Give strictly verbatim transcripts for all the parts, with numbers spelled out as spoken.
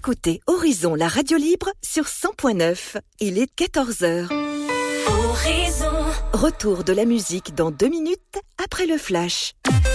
écoutez Horizon, la radio libre sur cent point neuf. Il est quatorze heures. Horizon. Retour de la musique dans deux minutes après le flash.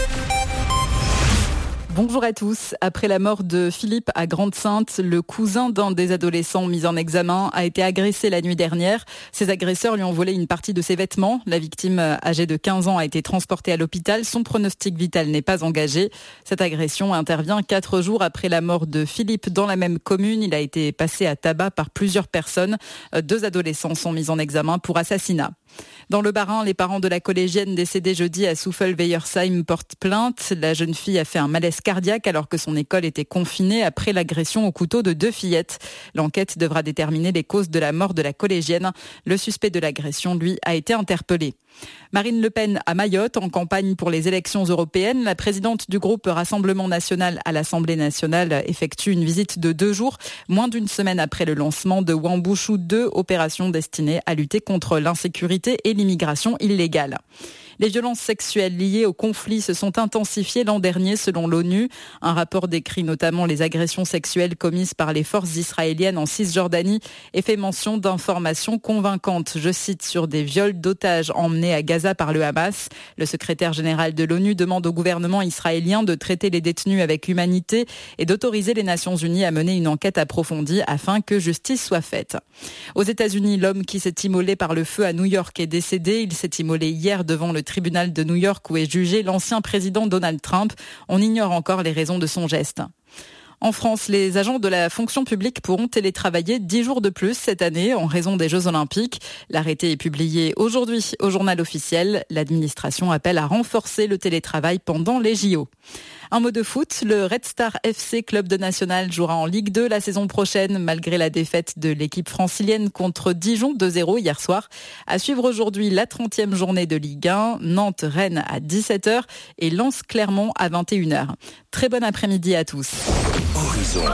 Bonjour à tous. Après la mort de Philippe à Grande-Synthe, le cousin d'un des adolescents mis en examen a été agressé la nuit dernière. Ses agresseurs lui ont volé une partie de ses vêtements. La victime, âgée de quinze ans, a été transportée à l'hôpital. Son pronostic vital n'est pas engagé. Cette agression intervient quatre jours après la mort de Philippe dans la même commune. Il a été passé à tabac par plusieurs personnes. Deux adolescents sont mis en examen pour assassinat. Dans le Bas-Rhin, les parents de la collégienne décédée jeudi à Souffel-Weyersheim portent plainte. La jeune fille a fait un malaise cardiaque alors que son école était confinée après l'agression au couteau de deux fillettes. L'enquête devra déterminer les causes de la mort de la collégienne. Le suspect de l'agression, lui, a été interpellé. Marine Le Pen à Mayotte, en campagne pour les élections européennes. La présidente du groupe Rassemblement National à l'Assemblée nationale effectue une visite de deux jours, moins d'une semaine après le lancement de Wambushu deux, opération destinée à lutter contre l'insécurité et l'immigration illégale. Les violences sexuelles liées au conflit se sont intensifiées l'an dernier selon l'ONU. Un rapport décrit notamment les agressions sexuelles commises par les forces israéliennes en Cisjordanie et fait mention d'informations convaincantes, je cite, sur des viols d'otages emmenés à Gaza par le Hamas. Le secrétaire général de l'ONU demande au gouvernement israélien de traiter les détenus avec humanité et d'autoriser les Nations Unies à mener une enquête approfondie afin que justice soit faite. Aux États-Unis, l'homme qui s'est immolé par le feu à New York est décédé. Il s'est immolé hier devant le tribunal de New York où est jugé l'ancien président Donald Trump. On ignore encore les raisons de son geste. En France, les agents de la fonction publique pourront télétravailler dix jours de plus cette année en raison des Jeux Olympiques. L'arrêté est publié aujourd'hui au journal officiel. L'administration appelle à renforcer le télétravail pendant les J O. Un mot de foot, le Red Star F C Club de National jouera en Ligue deux la saison prochaine malgré la défaite de l'équipe francilienne contre Dijon deux zéro hier soir. À suivre aujourd'hui la trentième journée de Ligue un, Nantes-Rennes à dix-sept heures et Lens-Clermont à vingt et une heures. Très bon après-midi à tous. Horizon.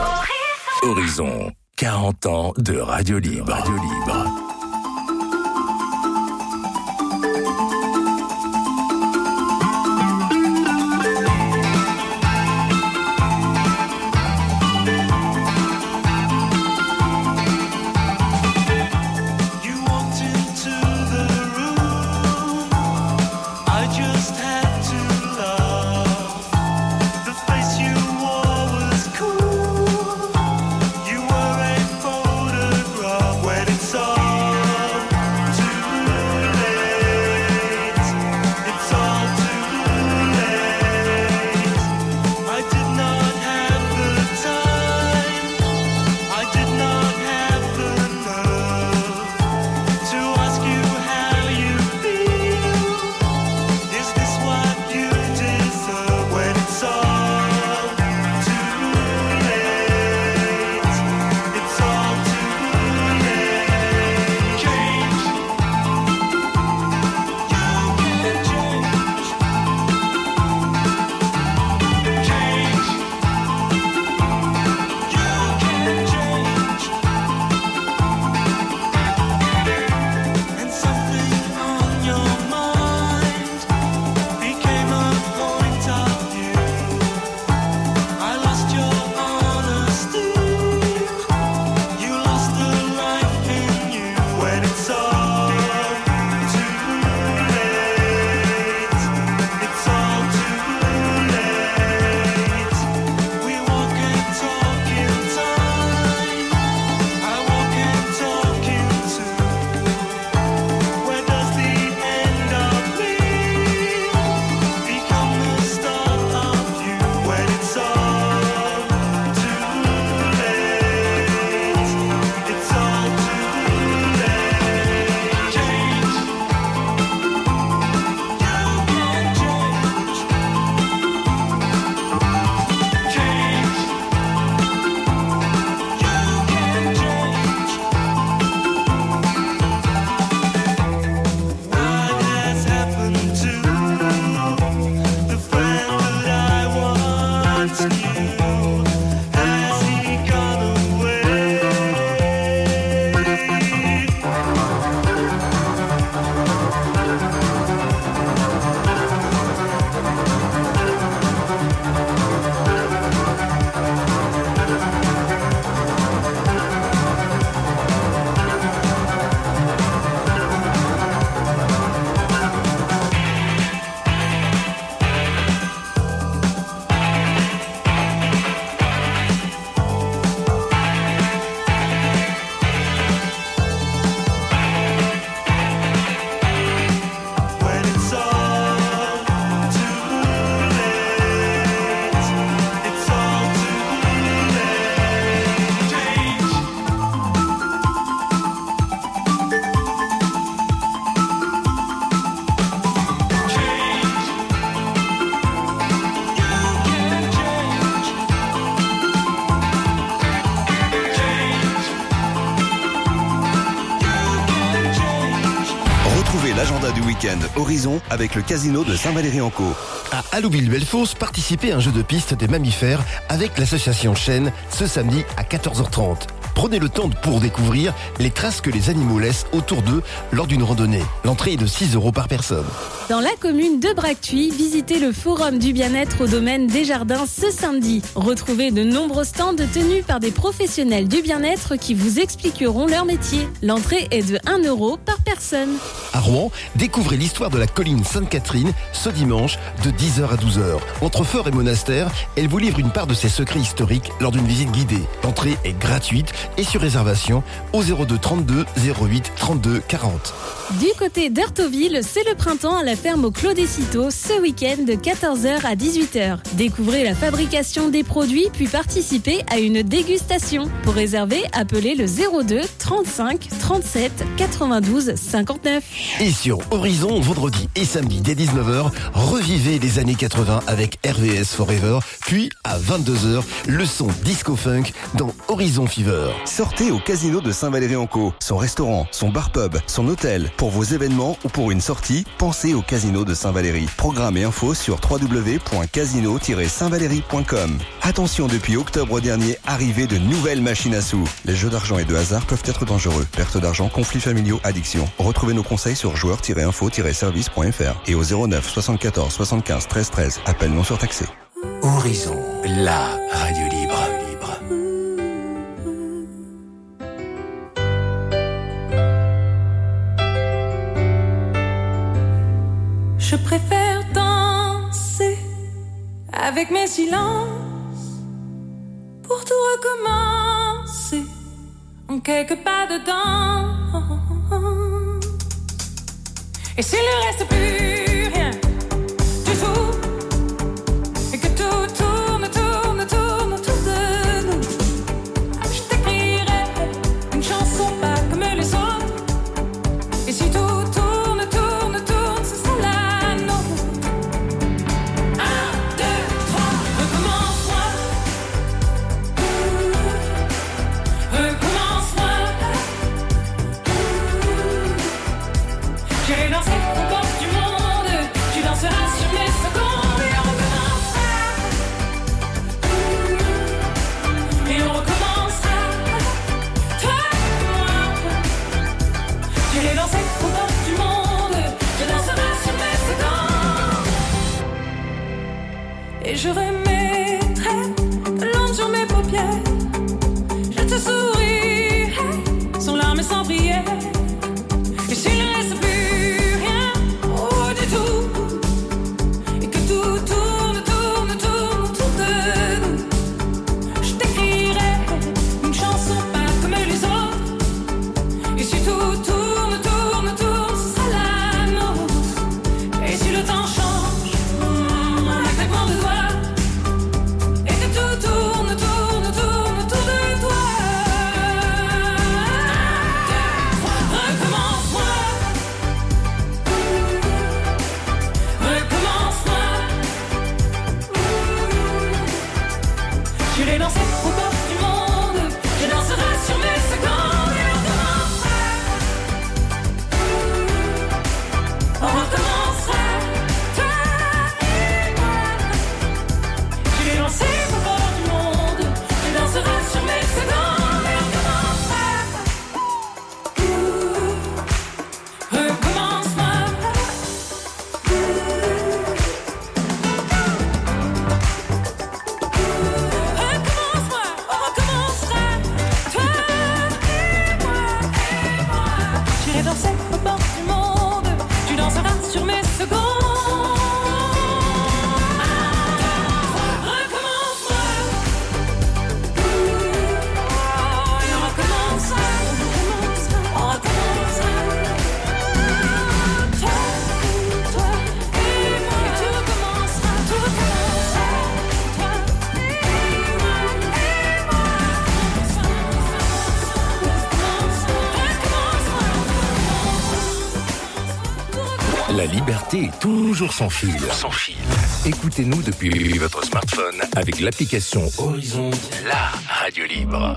Horizon. quarante ans de radio libre. Radio libre. When it's all l'agenda du week-end Horizon avec le casino de Saint-Valery-en-Caux. À Allouville-Bellefosse, participez à un jeu de piste des mammifères avec l'association Chêne ce samedi à quatorze heures trente. Prenez le temps pour découvrir les traces que les animaux laissent autour d'eux lors d'une randonnée. L'entrée est de six euros par personne. Dans la commune de Bractuy, visitez le Forum du bien-être au domaine des Jardins ce samedi. Retrouvez de nombreux stands tenus par des professionnels du bien-être qui vous expliqueront leur métier. L'entrée est de un euro par personne. À Rouen, découvrez l'histoire de la colline Sainte-Catherine ce dimanche de dix heures à douze heures. Entre Fort et Monastère, elle vous livre une part de ses secrets historiques lors d'une visite guidée. L'entrée est gratuite et sur réservation au zéro deux trente-deux zéro huit trente-deux quarante. Du côté d'Heurtoville, c'est le printemps à la ferme au Clos des Citeaux ce week-end de quatorze heures à dix-huit heures. Découvrez la fabrication des produits puis participez à une dégustation. Pour réserver, appelez le zéro deux trente-cinq trente-sept quatre-vingt-douze cinquante-neuf. Et sur Horizon, vendredi et samedi dès dix-neuf heures, revivez les années quatre-vingts avec R V S Forever. Puis à vingt-deux heures, le son disco-funk dans Horizon Fever. Sortez au casino de Saint-Valery-en-Caux. Son restaurant, son bar-pub, son hôtel. Pour vos événements ou pour une sortie, pensez au casino de Saint-Valery. Programme et infos sur w w w point casino tiret saint valery point com. Attention, depuis octobre dernier, arrivée de nouvelles machines à sous. Les jeux d'argent et de hasard peuvent être dangereux. Perte d'argent, conflits familiaux, addiction. Retrouvez nos conseils sur joueurs tiret info tiret service point f r et au zéro neuf soixante-quatorze soixante-quinze treize treize. Appel non surtaxé. Horizon, la radio libre. Je préfère danser avec mes silences pour tout recommencer en quelques pas dedans. Et s'il ne reste plus rien du tout et que tout tourne, tourne, tourne autour de nous, je t'écrirai une chanson pas comme les autres. Et si tout tourne, tourne, tourne, ce sera là. J'irai danser aux portes du monde, tu danseras sur mes secondes et on recommencera. Et on recommencera, toi et moi. J'irai danser aux portes du monde, tu danseras sur mes secondes. Et je remettrai de l'ombre sur mes paupières, je te sourirai sans larmes et sans prière. Et s'il ne reste plus La liberté est toujours sans fil. Sans fil. Écoutez-nous depuis votre smartphone avec l'application Horizon, la radio libre.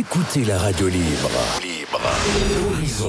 Écoutez la radio libre. Libre. Horizon.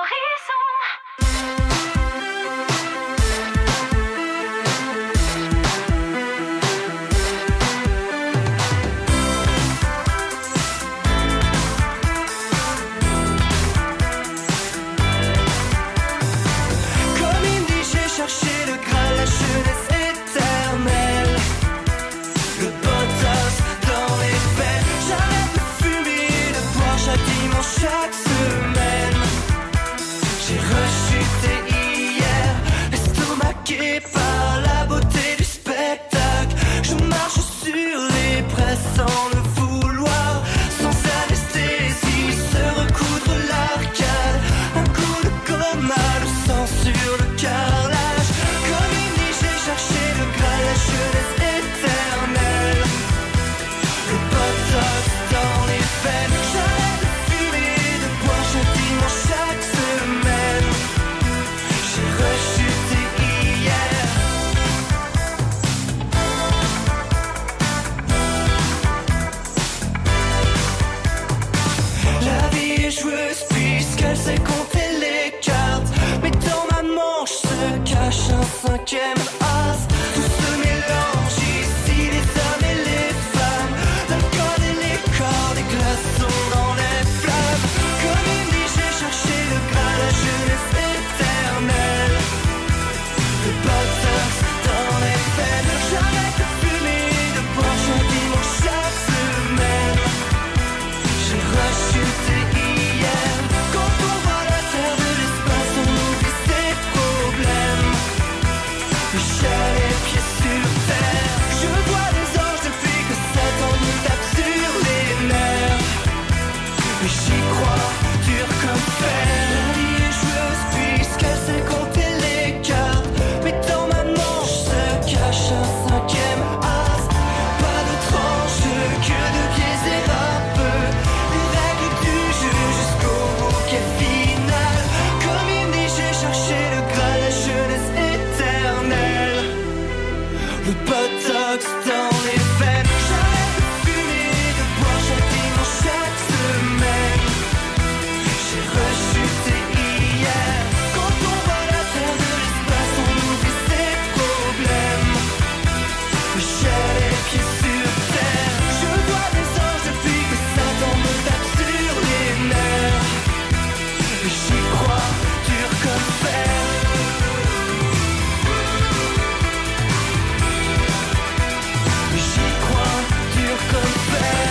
Chaque semaine, j'ai rechuté hier, estomaqué par la beauté du spectacle. Je marche sur les presses sans le vouloir, sans anesthésie, se recoudre l'arcade. Un coup de coma, le sang sur le carrelage. Comme une nuit, j'ai cherché le graal, la jeunesse éternelle. Le botox dans les veines. Chaque semaine, j'ai rechuté hier. La vie est joueuse puisqu'elle sait compter les cartes. Mais dans ma manche se cache un cinquième as. Tout se mélange ici, les hommes et les femmes. L'alcool et les corps, les glaçons dans les flammes. Comme une nuit, j'ai cherché le graal, la jeunesse éternelle. Le botox dans les veines. J'arrête de fumer, de boire chaque dimanche, chaque semaine. J'ai rechuté hier. Quand on voit la terre de l'espace, on oublie ses problèmes. J'ai les pieds sur terre. Je vois des anges depuis que Satan me tape sur les nerfs. Mais j'y crois, dur comme fer. La vie est joueuse puisqu'elle sait compter les cartes. Mais dans ma manche se cache un cinquième as. Pas de tranche, que de biais et râpeux. Les règles du jeu jusqu'au bouquet final. Comme une nuit, j'ai cherché le graal, la jeunesse éternelle. Le botox dans les veines. J'arrête de fumer, de boire chaque dimanche, chaque semaine. J'ai rechuté hier. Quand on voit la terre de l'espace, on oublie ses problèmes. J'ai les pieds sur terre. Je vois des anges depuis que Satan me tape sur les nerfs. J'y crois, dur comme fer. J'y crois, dur comme fer.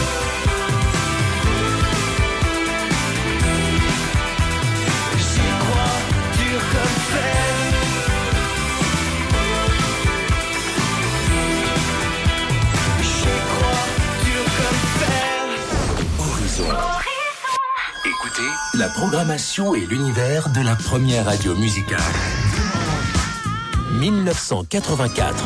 J'y crois, dur comme fer. J'y crois, dur comme fer. Horizon. Écoutez la programmation et l'univers de la première radio musicale. mille neuf cent quatre-vingt-quatre.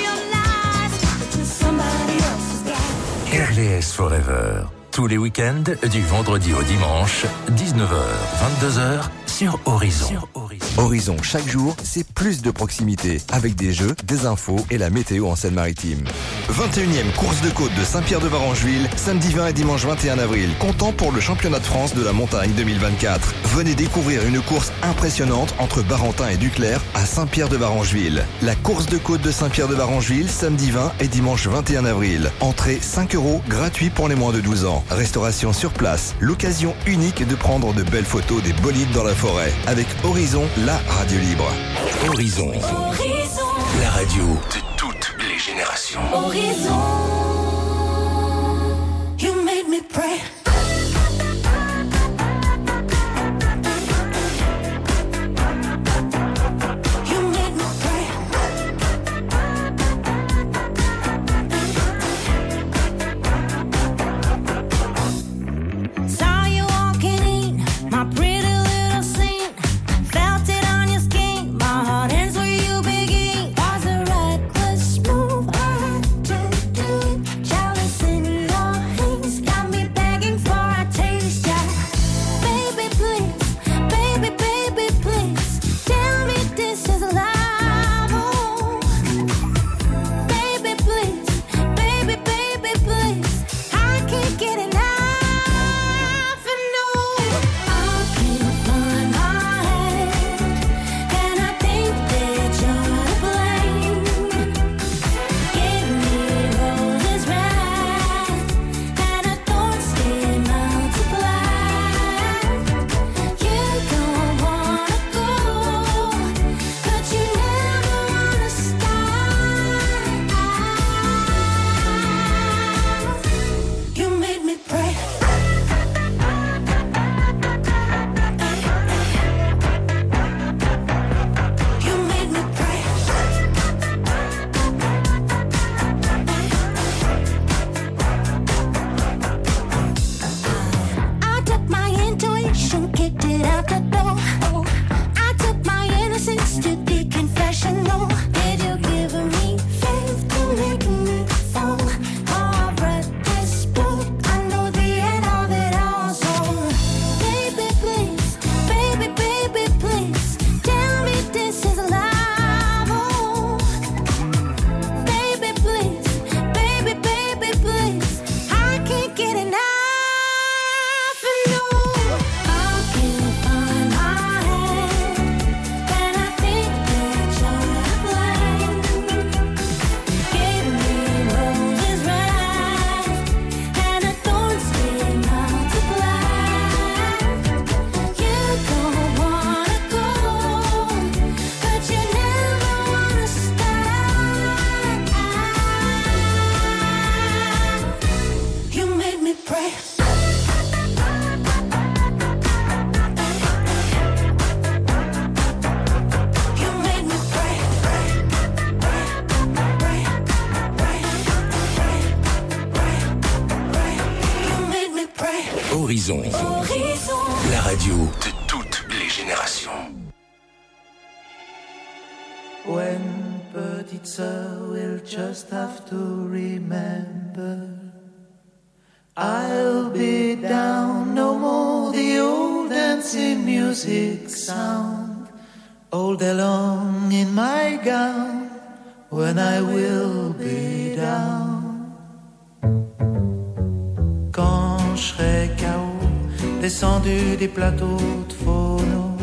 R V S Forever. Tous les week-ends, du vendredi au dimanche, dix-neuf heures, vingt-deux heures, sur Horizon. Horizon, chaque jour, c'est plus de proximité, avec des jeux, des infos et la météo en Seine-Maritime. vingt et unième course de côte de Saint-Pierre-de-Varengeville, samedi vingt et dimanche vingt et un avril, comptant pour le championnat de France de la montagne deux mille vingt-quatre. Venez découvrir une course impressionnante entre Barentin et Duclerc à Saint-Pierre-de-Varengeville. La course de côte de Saint-Pierre-de-Varengeville, samedi vingt et dimanche vingt et un avril. Entrée cinq euros, gratuit pour les moins de douze ans. Restauration sur place, l'occasion unique de prendre de belles photos des bolides dans la forêt. Avec Horizon, la radio libre. Horizon. Horizon. La radio de toutes les générations. Horizon. You made me pray. Begging Horizon. Horizon. La radio de toutes les générations. When petite sœur will just have to remember, I'll be down, no more the old dancing music sound, all day long in my gown, when I will be down. Quand je serai K O, descendu des plateaux de phono,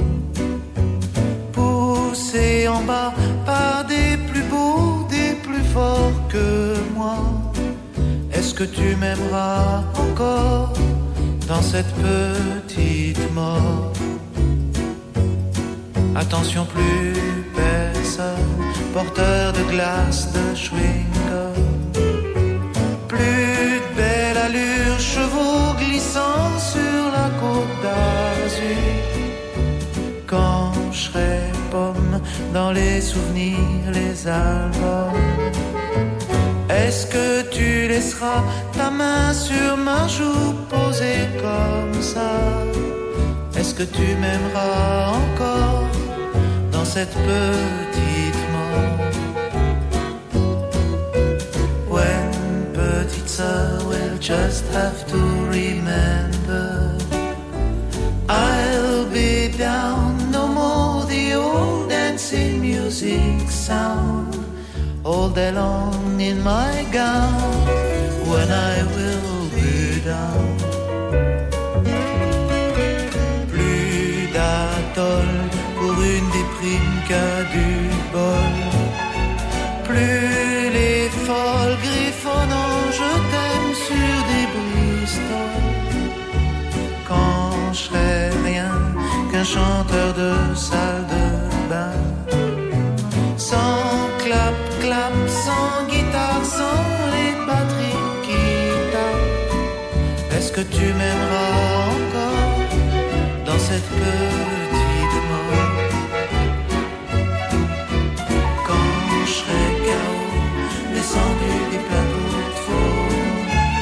poussé en bas par des plus beaux, des plus forts que moi, est-ce que tu m'aimeras encore dans cette petite mort? Attention, plus personne, porteur de glace, de chewing-gum, plus de belle allure, chevaux glissant sur la côte d'Azur. Quand je serai pomme dans les souvenirs, les albums, est-ce que tu laisseras ta main sur ma joue posée comme ça? Est-ce que tu m'aimeras encore dans cette petite mort? When petite sœur will just have to remember, I'll be down, no more the old dancing music sound, all day long in my gown, when I will be down. Plus d'atoll pour une déprime qu'à du bol, plus les folles griffonnant je t'aime sur des Bristol. Quand je serai rien qu'un chanteur de salle de bain, sans clap, clap, sans guitare, sans les batteries qui tapent, est-ce que tu m'aimeras encore dans cette petite mort? Quand je serai K O, descendu des plateaux de phono,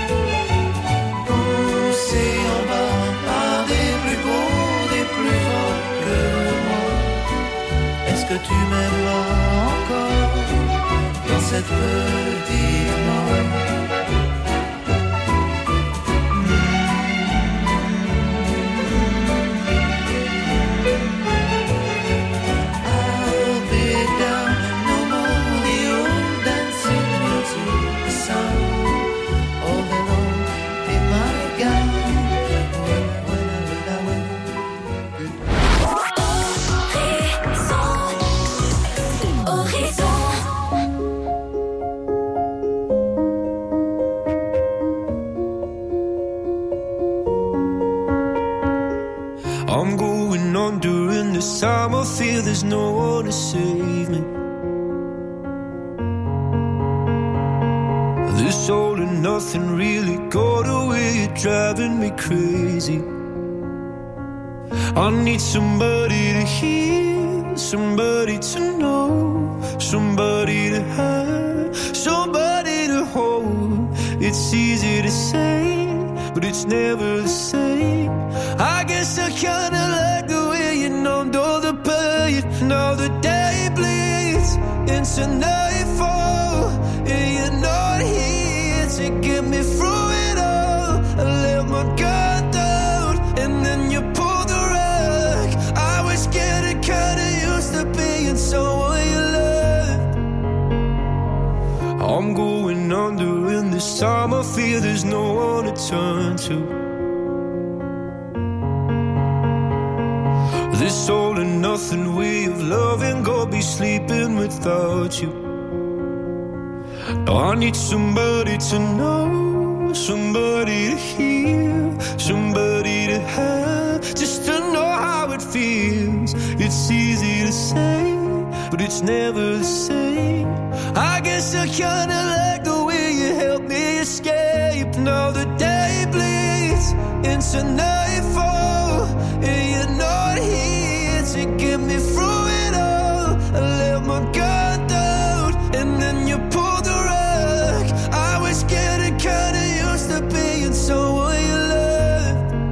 poussé en bas par des plus beaux, des plus forts que moi, est-ce que tu m'aimeras encore dans cette petite mort? I'll be down, no more the old dancing music sound, all day long in my gown, when I will down. I'm going on during this time. I feel there's no one to save me. This all and nothing really got away, driving me crazy. I need somebody to hear, somebody to know, somebody to have, somebody to hold. It's easy to say, but it's never the same. I guess I kinda like the way you numbed all the pain. Now the day bleeds into nightfall, and you're not here to get me through it all. I let my guard down, and then you pulled the rug. I was getting kinda used to being someone you loved. I'm going under, and this time I feel there's no one to turn to. This all and nothing way of loving, go be sleeping without you. Now I need somebody to know, somebody to hear, somebody to have, just to know how it feels. It's easy to say, but it's never the same. I guess I kinda like the way you help me escape. Now the day bleeds into nightfall, and you're not here to get me through it all. I let my guard down, and then you pulled the rug. I was getting kinda used to being someone you loved.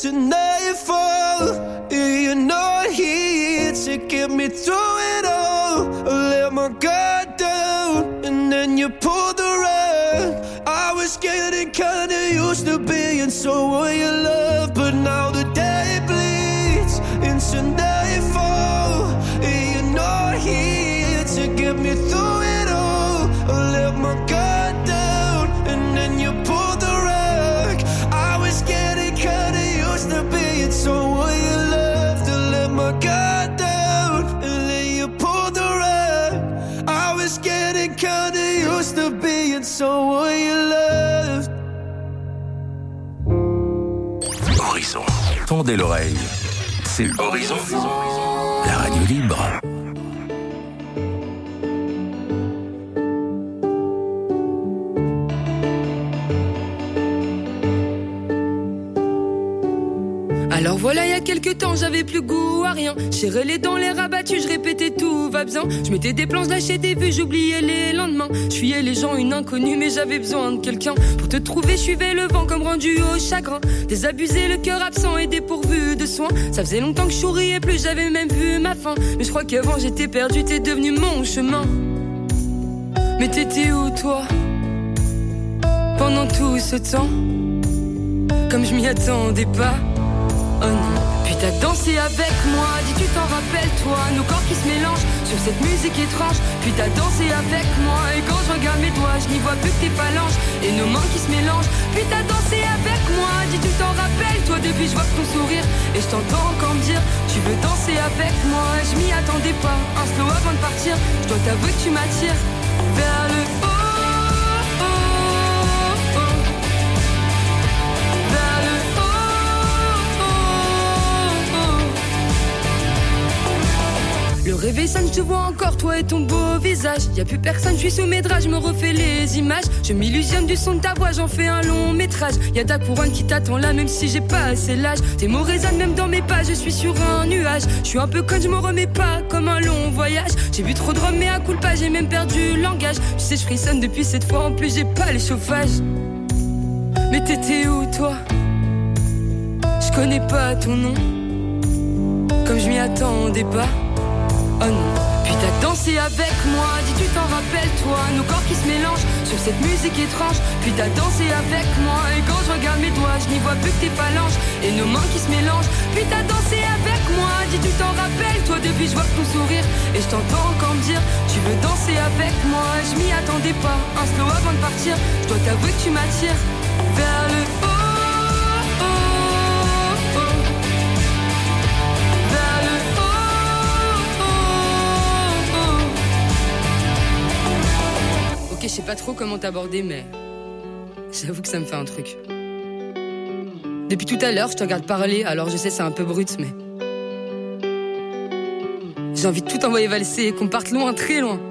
into nightfall. You're not here to get me through it all. I let my guard down and then you pulled the rug. I was getting kinda used to being someone you love, but now the day bleeds into nightfall. You're not here to get me through it all. I let my guard down and then you pulled the rug. I was getting kinda used to being someone you love. To let my guard down and then you pulled the rug. I was getting kinda used to being someone you loved. Horizon. Tendez l'oreille. C'est Horizon. La radio libre. Alors voilà, il y a quelques temps, j'avais plus goût à rien. Serré les dents, les rabattus, je répétais tout va bien. Je mettais des plans, je lâchais des vues, j'oubliais les lendemains. Je fuyais les gens, une inconnue, mais j'avais besoin de quelqu'un. Pour te trouver, je suivais le vent comme rendu au chagrin. Désabusé, le cœur absent et dépourvu de soins. Ça faisait longtemps que je souriais plus, j'avais même vu ma fin. Mais je crois qu'avant j'étais perdu, t'es devenu mon chemin. Mais t'étais où toi, pendant tout ce temps? Comme je m'y attendais pas. Oh non. Puis t'as dansé avec moi, dis tu t'en rappelles toi, nos corps qui se mélangent sur cette musique étrange. Puis t'as dansé avec moi, et quand je regarde mes doigts, je n'y vois plus que tes phalanges et nos mains qui se mélangent. Puis t'as dansé avec moi, dis tu t'en rappelles toi, depuis je vois ton sourire et je t'entends encore me dire tu veux danser avec moi. Je m'y attendais pas, un slow avant de partir, je dois t'avouer que tu m'attires vers le haut. Le réveil sonne, je te vois encore, toi et ton beau visage. Y'a plus personne, je suis sous mes draps, je me refais les images. Je m'illusionne du son de ta voix, j'en fais un long métrage. Y'a ta couronne qui t'attend là, même si j'ai pas assez l'âge. Tes mots résonnent même dans mes pas, je suis sur un nuage. Je suis un peu conne, je me remets pas comme un long voyage. J'ai bu trop de rhum, mais à coup de pas, j'ai même perdu le langage. Tu sais, je frissonne depuis cette fois, en plus j'ai pas le chauffage. Mais t'étais où toi? Je connais pas ton nom, comme je m'y attendais pas. Oh non. Puis t'as dansé avec moi, dis tu t'en rappelles toi, nos corps qui se mélangent sur cette musique étrange. Puis t'as dansé avec moi, et quand je regarde mes doigts, je n'y vois plus que tes phalanges et nos mains qui se mélangent. Puis t'as dansé avec moi, dis tu t'en rappelles toi, depuis je vois ton sourire et je t'entends encore me dire tu veux danser avec moi. Je m'y attendais pas, un slow avant de partir, je dois t'avouer que tu m'attires vers le haut. Ok, je sais pas trop comment t'aborder, mais j'avoue que ça me fait un truc. Depuis tout à l'heure, je te regarde parler, alors je sais c'est un peu brut, mais j'ai envie de tout envoyer valser et qu'on parte loin, très loin.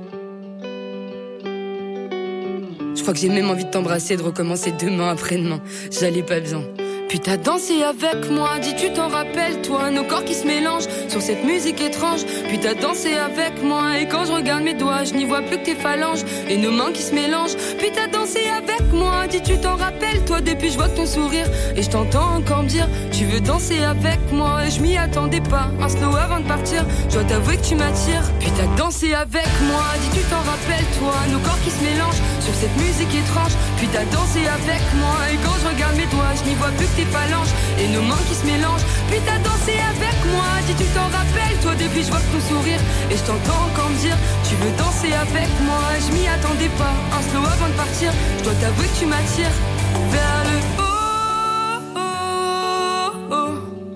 Je crois que j'ai même envie de t'embrasser et de recommencer demain après-demain. J'allais pas bien. Puis t'as dansé avec moi, dis tu t'en rappelles toi, nos corps qui se mélangent sur cette musique étrange. Puis t'as dansé avec moi, et quand je regarde mes doigts, je n'y vois plus que tes phalanges et nos mains qui se mélangent. Puis t'as dansé avec moi, dis tu t'en rappelles toi, depuis je vois ton sourire et je t'entends encore me dire tu veux danser avec moi. Et je m'y attendais pas, un slow avant de partir, je dois t'avouer que tu m'attires. Puis t'as dansé avec moi, dis tu t'en rappelles toi, nos corps qui se mélangent sur cette musique étrange. Puis t'as dansé avec moi, et quand je regarde mes doigts, je n'y vois plus que tes phalanges et nos mains qui se mélangent. Puis t'as dansé avec moi, dis tu t'en rappelles toi, depuis je vois ton sourire et je t'entends encore me dire tu veux danser avec moi. Je m'y attendais pas, un slow avant de partir, je dois t'avouer que tu m'attires vers le haut, oh, oh.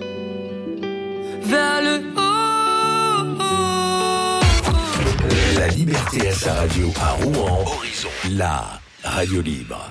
Vers le haut, oh, oh. La liberté à sa radio à Rouen. Horizon, la radio libre.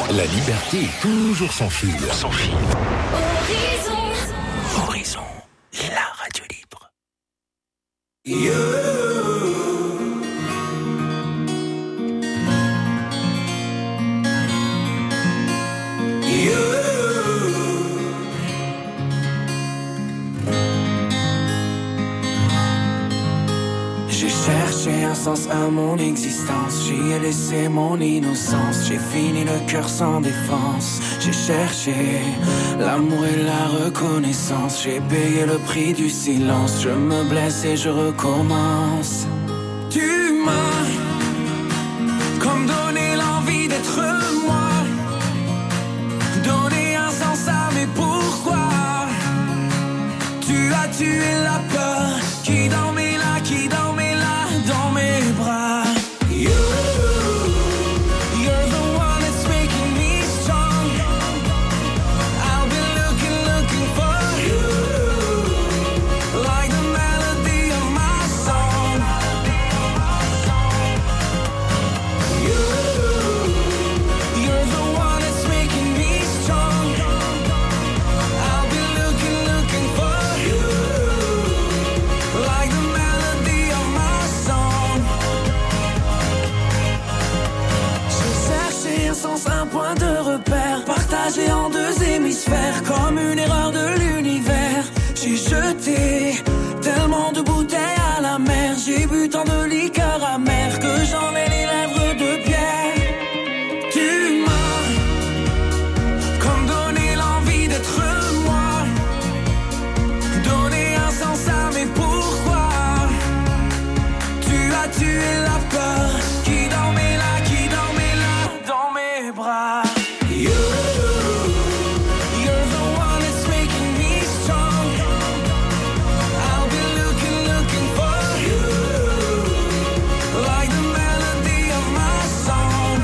La liberté est toujours sans fil. Sans fil. Horizon. Horizon, la radio libre. You. You. J'ai cherché un sens à mon existence, j'y ai laissé mon innocence, j'ai fini le cœur sans défense. J'ai cherché l'amour et la reconnaissance, j'ai payé le prix du silence, je me blesse et je recommence. Tu m'as comme donné l'envie d'être moi, donné un sens à mes pourquoi. Tu as tué la peur qui dormait là, qui dormait là dans mes bras. You, you're the one that's making me strong. I'll be looking, looking for you, like the melody of my song. You, you're the one that's making me strong. I'll be looking, looking for you, like the melody of my song. J'ai cherché un sens, un point de repère, partagé en deux hémisphères, comme une erreur de l'univers. J'ai jeté tellement de bouteilles à la mer, j'ai bu tant de liqueurs amères que j'en ai les lèvres de pierre. Tu m'as comme donné l'envie d'être moi, donné un sens à mes pourquoi. Tu as tué la peur qui dormait là, qui dormait là dans mes bras. You, you're the one that's making me strong. I'll be looking, looking for you, like the melody of my song.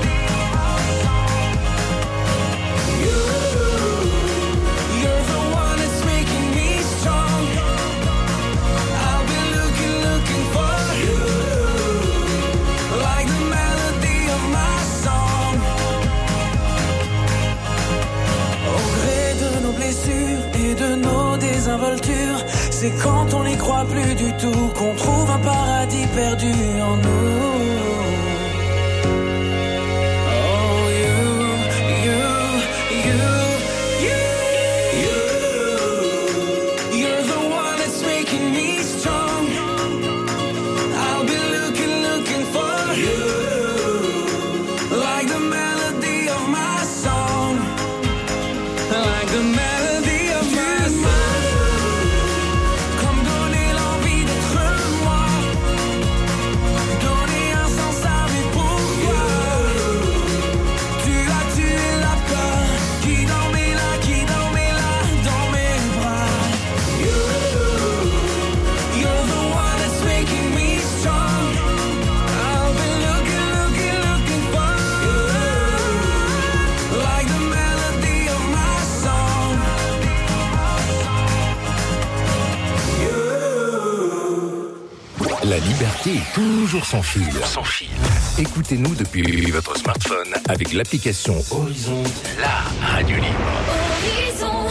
You, you're the one that's making me strong. I'll be looking, looking for you, like the melody of my song. Au gré de nos blessures et de nos désinvoltures, c'est quand on n'y croit plus du tout qu'on trouve un paradis perdu en nous. Oh, you, you, you, you, you. You're the one that's making me strong. I'll be looking, looking for you, like the melody of my song, like the melody of my song. Comme donner l'envie d'être moi, donner un sens à mes pourquoi. Tu as tué la peur qui dormait là, qui dormait là dans mes bras. You, you're the one that's making me strong. I'll be looking, looking, looking for you, like the melody of my song. You. La liberté est toujours sans fil. Sans fil. Écoutez-nous depuis votre smartphone avec l'application Horizon, la radio libre. Horizon.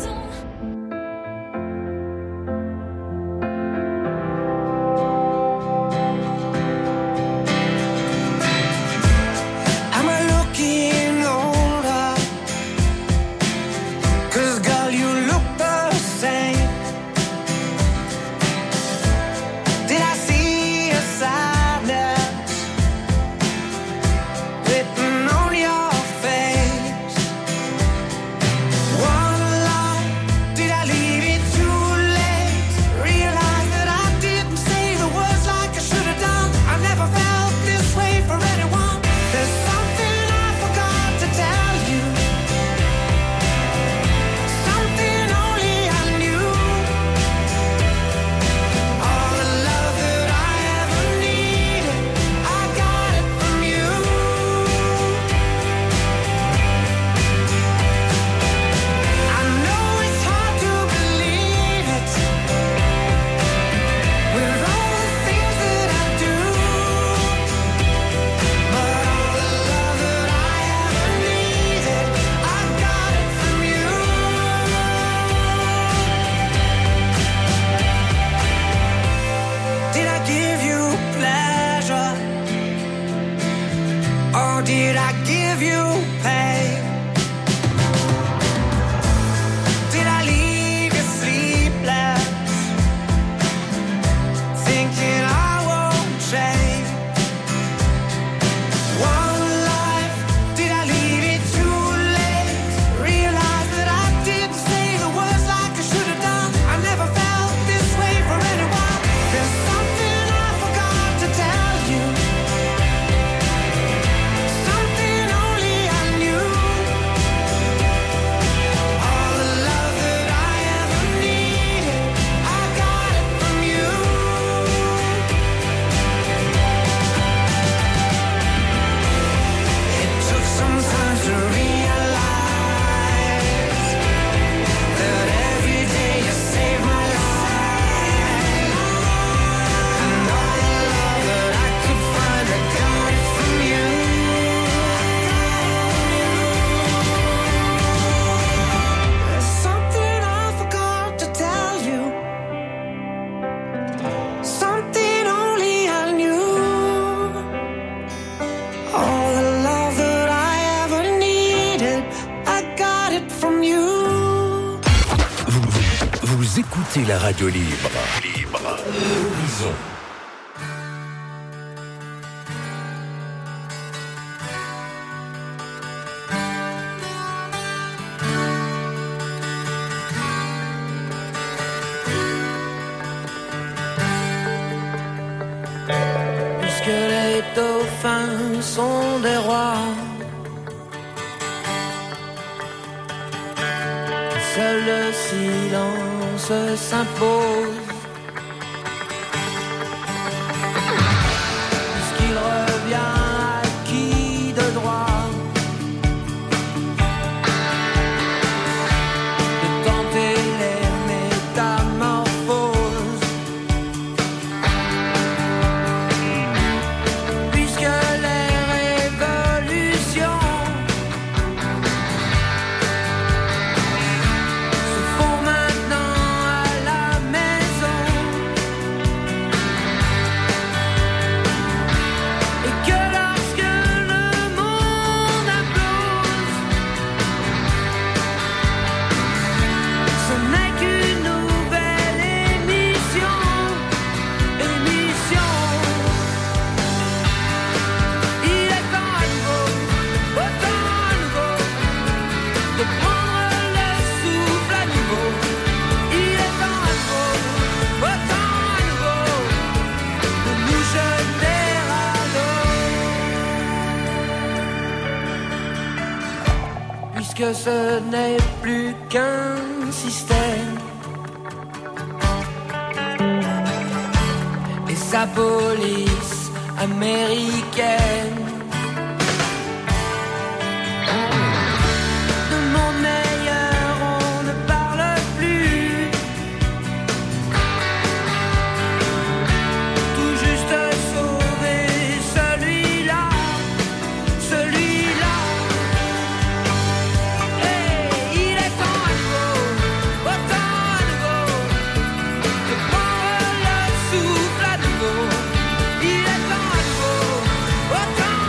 Am I looking older? 'Cause girl, you look the same. Did I see a sadness written on your face? Or did I give you pain? Did I leave you sleepless, thinking I won't change? One life, did I leave it too late? Realize that I didn't say the words like I should have done. I never felt this way for anyone. There's something I forgot to tell you, something only I knew. All the love that I ever needed, I got it from you. It took some time to realize that every day you saved my life. And all the love that I could find, I got it from you. There's something I forgot to tell you, something only I knew. All the love that I ever needed, I got it from you. Vous, vous, vous écoutez la radio libre. Libre. Horizon. Puisque les dauphins sont des rois, seul le silence s'impose. Puisqu'il revient à qui de droit de tenter les métamorphoses. Puisque les révolutions se font maintenant à la maison, et que lorsque le monde implose, ce n'est qu'une nouvelle émission, émission. Il est temps à nouveau, autant à nouveau, de prendre le souffle à nouveau. Il est temps à nouveau, autant à nouveau, de nous jeter à l'eau. Puisque ce n'est plus qu'un système et sa police américaine. De monde meilleur, on ne parle plus. Tout juste sauver celui-là, celui-là. Et il est temps à nouveau, autant à nouveau, de prendre le souffle à nouveau. Il est temps à nouveau, autant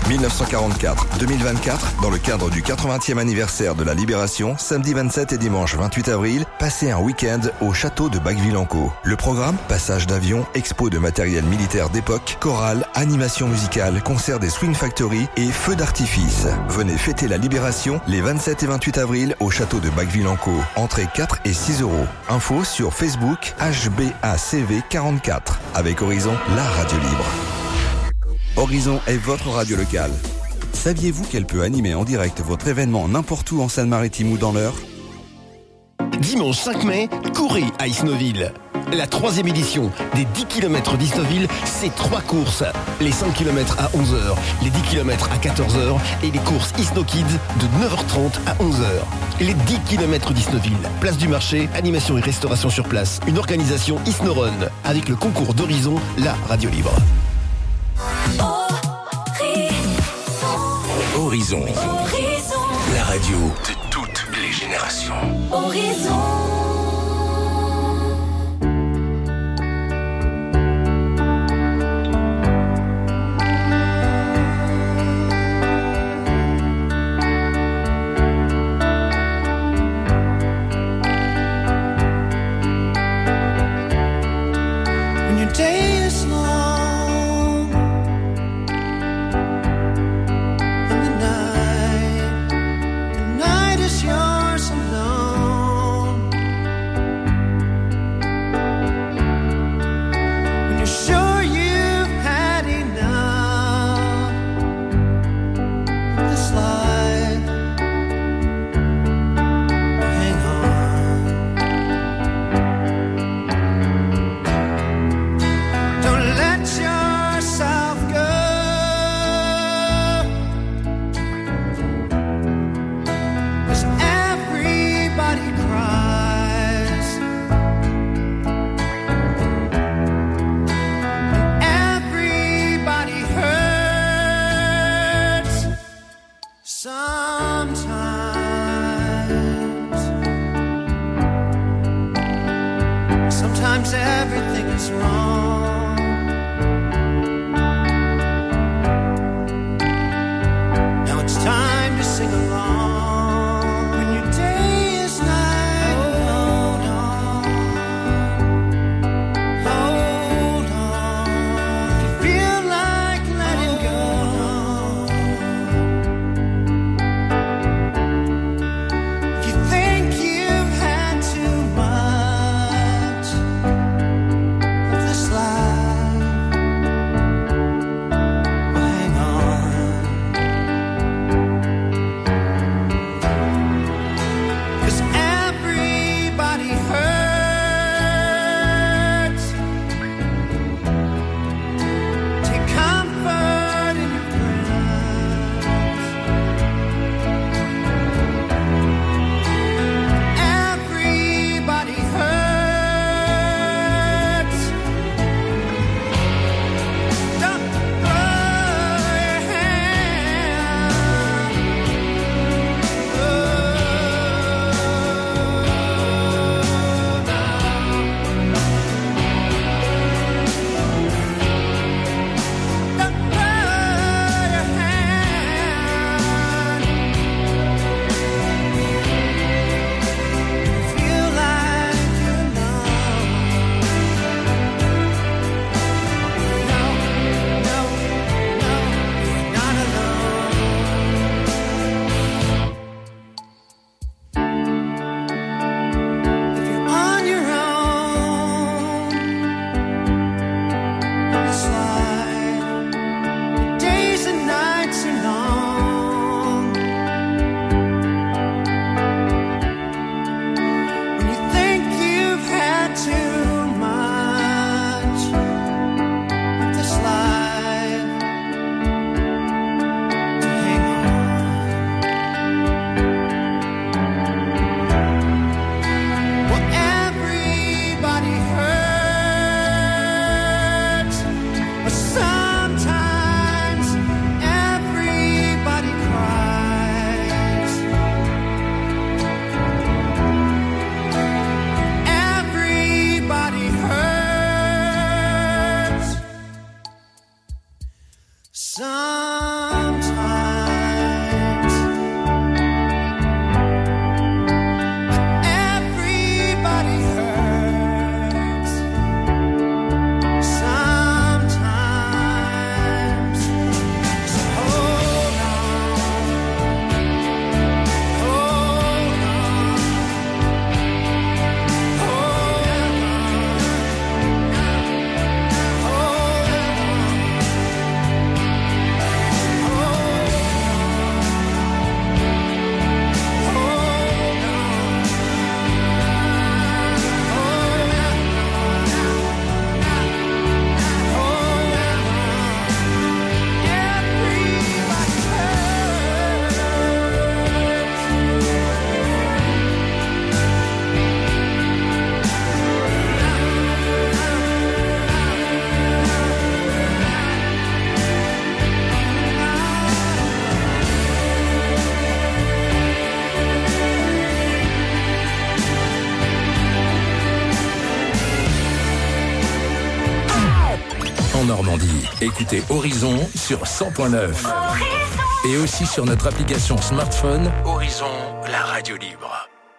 dix-neuf cent quarante-quatre deux mille vingt-quatre, dans le cadre du quatre-vingtième anniversaire de la Libération, samedi vingt-sept et dimanche vingt-huit avril, passez un week-end au château de Bacqueville-en-Caux. Le programme, passage d'avion, expo de matériel militaire d'époque, chorale, animation musicale, concert des Swing Factory et feux d'artifice. Venez fêter la Libération les vingt-sept et vingt-huit avril au château de Bacqueville-en-Caux. Entrée quatre et six euros. Info sur Facebook H B A C V quarante-quatre. Avec Horizon, la radio libre. Horizon est votre radio locale. Saviez-vous qu'elle peut animer en direct votre événement n'importe où en Seine-Maritime ou dans l'Eure ? Dimanche cinq mai, courez à Isnoville. La troisième édition des dix kilomètres d'Isnoville, c'est trois courses. Les cinq kilomètres à onze heures, les dix kilomètres à quatorze heures et les courses Isno Kids de neuf heures trente à onze heures. Les dix kilomètres d'Isnoville, place du marché, animation et restauration sur place. Une organisation Isnorun avec le concours d'Horizon, la radio libre. Horizon. Horizon. La radio de toutes les générations. Horizon. When your day is long and the night, the night is yours alone. When you're sure you've had enough of this life, hang on. Don't let yourself go. 'Cause everybody cries and everybody hurts sometimes. Sometimes everything is wrong. Now it's time to sing along. When your day is night, hold on, hold on. If you feel like letting go, if you think you've had too much of this life, well, hang on. 'Cause everybody hurts. Take comfort in your prayers. Everybody hurts. Don't throw your hand. Oh, Don't throw your hand. Feel like you're numb. No, no, no, you're not alone. If you're on your own on this life, the days and nights are long. When you think you've had too much of this life, to hang on. Well, everybody hurts, but sometimes everybody cries. Everybody hurts sometimes. Normandie. Écoutez Horizon sur cent point neuf. Et aussi sur notre application smartphone, Horizon, la radio libre.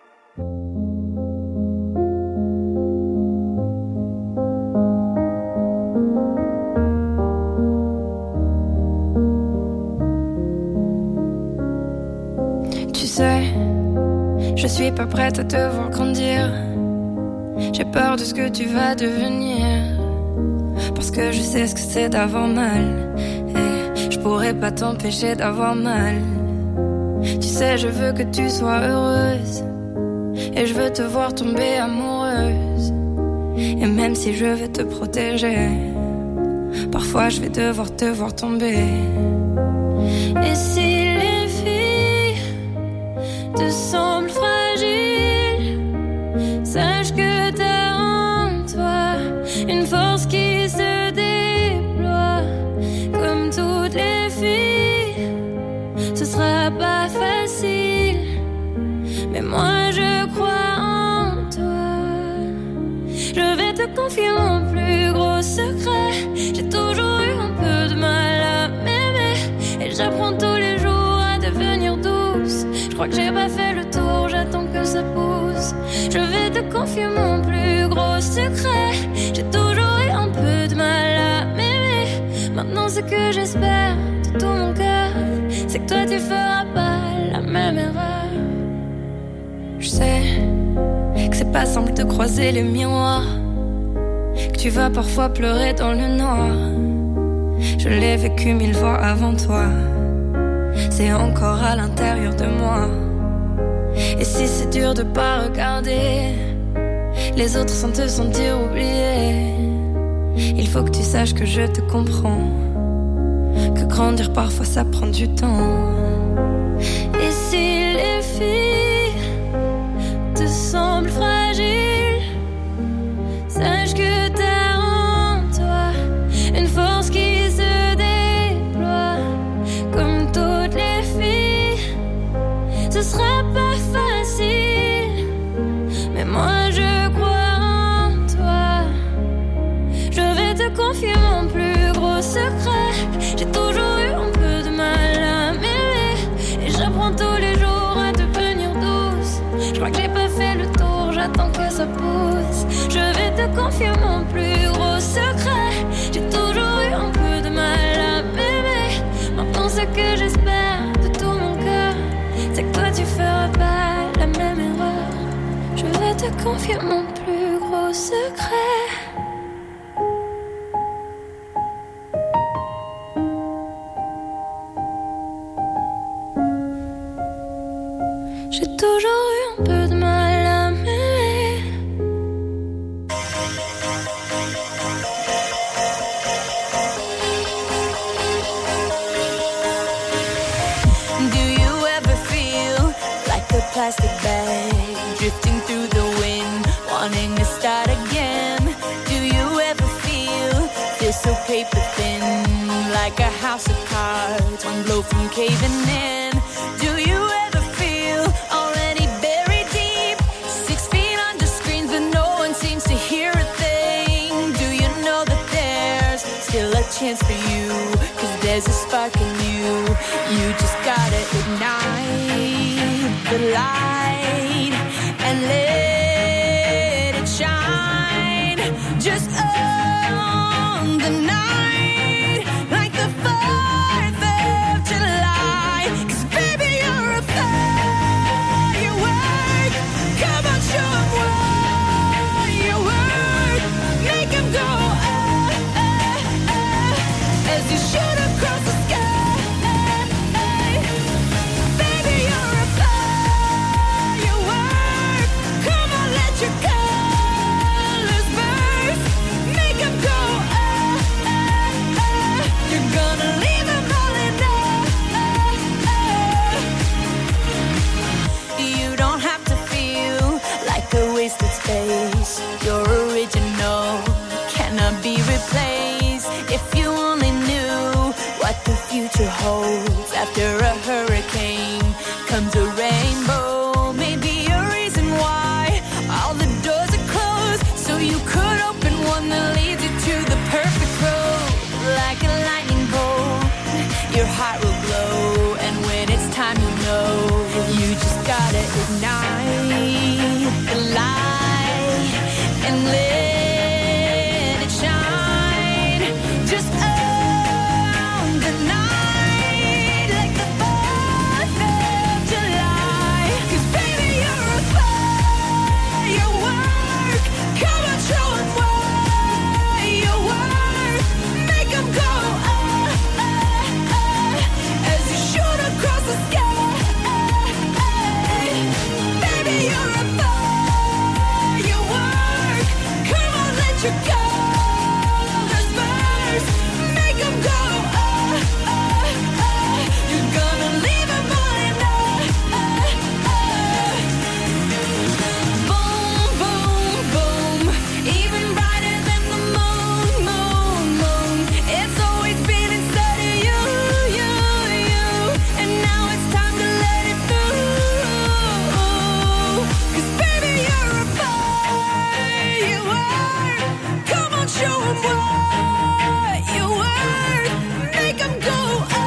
Tu sais, je suis pas prête à te voir grandir. J'ai peur de ce que tu vas devenir. Parce que je sais ce que c'est d'avoir mal. Et je pourrais pas t'empêcher d'avoir mal. Tu sais, je veux que tu sois heureuse. Et je veux te voir tomber amoureuse. Et même si je veux te protéger, parfois je vais devoir te voir tomber. Et si les filles te semblent fragiles, sache que t'as en toi une force qui se déploie. Comme toutes les filles, ce sera pas facile, mais moi je crois en toi. Je vais te confier mon plus gros secret. J'ai toujours eu un peu de mal à m'aimer, et j'apprends tous les jours à devenir douce. Je crois que j'ai pas fait le tour, j'attends que ça pousse. Je vais te confier mon plus gros secret. J'ai toujours eu un peu de mal à m'aimer. Maintenant ce que j'espère de tout mon cœur, c'est que toi tu feras pas la même erreur. Je sais que c'est pas simple de croiser les miroirs, que tu vas parfois pleurer dans le noir. Je l'ai vécu mille fois avant toi, c'est encore à l'intérieur de moi. Et si c'est dur de pas regarder les autres sans te sentir oublié, il faut que tu saches que je te comprends, que grandir parfois ça prend du temps. Et si les filles te semblent fragiles, sache que t'as en toi une force qui se déploie. Comme toutes les filles, ce sera pas facile, mais moi je crois en toi. Je vais te confier mon plus gros secret. J'ai toujours eu un peu de mal à m'aimer, et j'apprends tous les jours à devenir douce. Je crois que j'ai pas fait le tour, j'attends que ça pousse. Je vais te confier mon plus gros secret. J'ai toujours eu un peu de mal à m'aimer. Maintenant ce que j'espère de tout mon cœur, c'est que toi tu feras pas la même erreur. Je vais te confier mon plus gros secret. J'ai toujours eu un peu de mal à m'aimer. Do you ever feel like a plastic bag drifting through the wind, wanting to start again? Do you ever feel this so paper thin, like a house of cards, one blow from caving in? Do you ever feel already buried deep, six feet under screens but no one seems to hear a thing? Do you know that there's still a chance for you, 'cause there's a spark in you. You just gotta ignite the light and let it shine. Just on the night, like the fourth of July. 'Cause baby you're a firework. Come on, show 'em what you work. Make 'em go ah, ah, ah, as you shoot across the sky. Baby you're a firework. Come on, let your colors burst. Make 'em go ah, ah, ah. You're gonna leave 'em all in awe. You don't have to feel like a wasted space. You're original, cannot be replaced. If you only knew what the future holds. After a hurricane comes a rainbow. Maybe a reason why all the doors are closed, so you could open one that leads you to the perfect road. heart will glow. And when it's time, you know, you just gotta ignite.